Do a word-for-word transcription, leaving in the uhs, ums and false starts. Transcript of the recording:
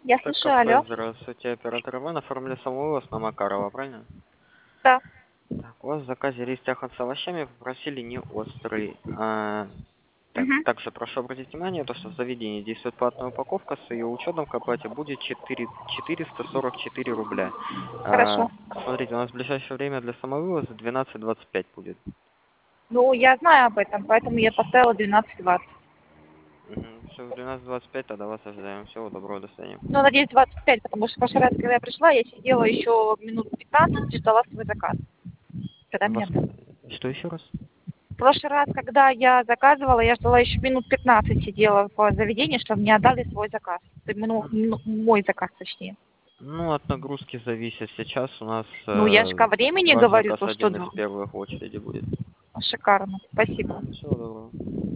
Я Так, слушаю, кафе, алло. здравствуйте. Оператор Иван, оформили самовывоз на Макарова, правильно? Да. Так, у вас в заказе рис тяхан с овощами попросили не острый. А, так, Угу. также прошу обратить внимание, то, что в заведении действует платная упаковка, с ее учетом к оплате будет четыре четыреста сорок четыре рубля. Хорошо. А, смотрите, у нас в ближайшее время для самовывоза двенадцать двадцать пять будет. Ну, я знаю об этом, поэтому я поставила двенадцать двадцать. Угу. Все, в двенадцать двадцать пять, тогда вас ожидаем. Всего доброго, до свидания. Ну, надеюсь, двадцать пять, потому что в прошлый раз, когда я пришла, я сидела еще минут пятнадцать и ждала свой заказ. Когда Вас... меня был. Что еще раз? В прошлый раз, когда я заказывала, я ждала еще минут пятнадцать, сидела по заведению, чтобы мне отдали свой заказ. Ну, ну, мой заказ, точнее. Ну, от нагрузки зависит. Сейчас у нас Ну, я же э, ко времени ваш говорю, заказ то, что один из д- первых в очереди будет. шикарно. Спасибо. Всего доброго.